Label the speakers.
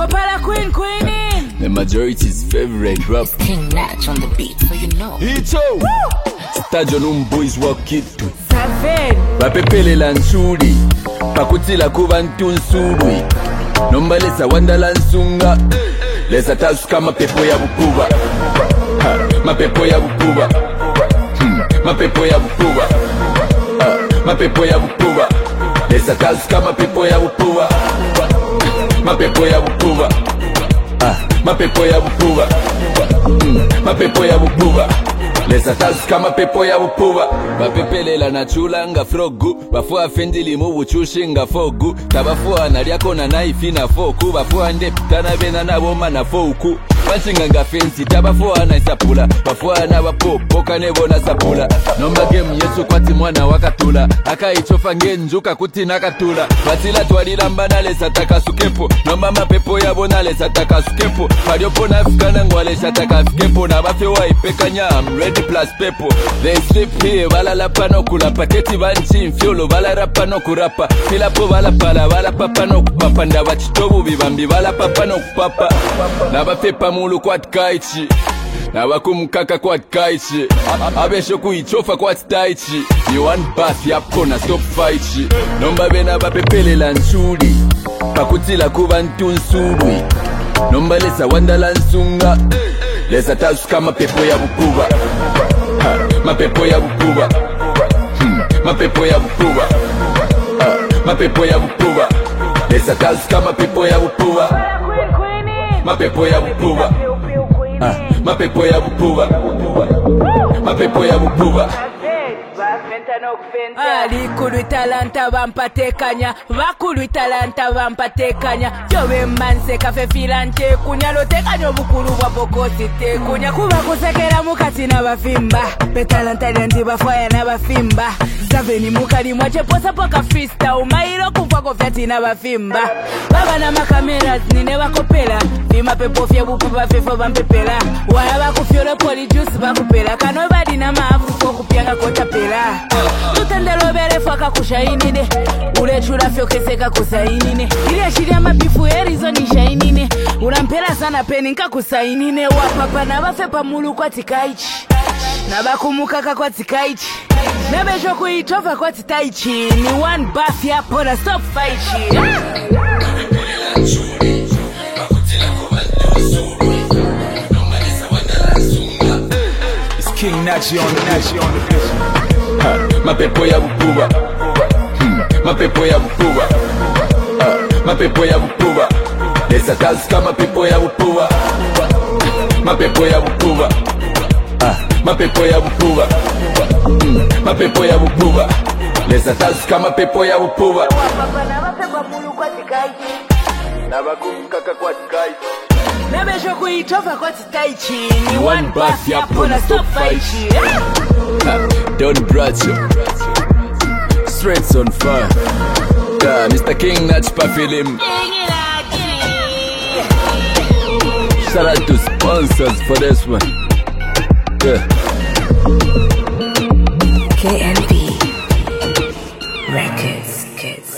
Speaker 1: Kopala Queen
Speaker 2: The majority's favorite rap.
Speaker 3: It's King Natch on the beat, so you know.
Speaker 2: Ito Stadio boys walk it to
Speaker 1: Savage
Speaker 2: Bapepele lansuri Pakutila kubantu nsuri Nombalesa wanda lansunga Lesa tasu kama pepo ya bukuba Mapepo ya bukuba Mapepo ya bukuba Mapepo ya bukuba Lesa tasu kama pepo ya bukuba Mapepo ya bukuba Mapepo ya bukuba Mapepo ya bukuba Lesa tasu kama pepo ya bukuba Bapepelela na chula nga frogu Bafua fendili mubu chushi nga fogu Tabafua na liako na naifi na foku Bafua ndepita na bena na boma na foku Banchinga nga fensi tabafua na isapula Bafua na bapopo kanebo na sapula Nomba game yesu kwati mwana wakatula Aka ichofa ngenjuka kuti nakatula Batila tualilamba na lesa takasukepo Nomba mapepo ya bona lesa takasukepo Pariopo na fikana ngwalesha takafikepo Na bafewa ipeka nyam ready plus pepo They sleep here bala lapa no kulapa Keti banchi mfiolo bala rapa no kurapa Filapo bala pala bala papa no kupapa Ndaba chitobu bibambi bala papa no kupapa Naba pepa mulu kwa tkaichi Naba kumkaka kwa tkaichi Abesho kuichofa kwa titaichi Ni one bath yapo na stop fight Nomba bena bapepele lansuri Pakutila kubantu nsuri Nomba lesa wanda lansunga Lesa tasu kama pepo ya bukuba Mapepo ya bukuba Mapepo ya bukuba Mapepo ya bukuba Lesa tasu kama pepo ya bukuba Mapepo ya bukuba Mapepo ya bukuba Mapepo ya bukuba
Speaker 1: Alikulu talanta bampatekanya Bakulu talanta bampatekanya Jowe manse kafe filante kunya Lotekanya obukulu bwa bokosi tekunya Kuba kusekera mukati na bafimba Betalanta lyanti bafaya na bafimba Zaveni mukali mwache posa poka freestyle Mairo kufa kofyati na bafimba Baba na makameras nine bakopela Fima pepo fye bukuba fefo bampepela Wala bakufyole poli juice bakupela Kanobadi na maafu kokupyanga kota pela Tutendelo bere faka kushainine Ule chula fyo keseka kusainine Ile shiri ama bifu erizo ni shainine Ulampela sana peni nka kusainine Wapapa na bafepa mulu kwa tikaichi Na bakumukaka kwa tikaichi Nebejo kuitova kwa titaichi Ni one bath ya pona stop fight
Speaker 2: It's King Natch on the pitch Mapepo ya bukuba Mapepo ya bukuba Mapepo ya bukuba Lesa tasu kama pepo ya bukuba Mapepo ya bukuba Mapepo ya bukuba Mapepo ya bukuba Lesa tasu kama pepo ya bukuba
Speaker 1: Wapapa na bafepa mulu kwa tikaichi
Speaker 2: Na bakumkaka kwa tikaichi
Speaker 1: Nebejo kuitova kwa titaichi Ni one bath ya pona stop fight
Speaker 2: Don Bracho Straights on fire Mr. King Natch pa film Shout out to sponsors for this one
Speaker 3: KNB Records.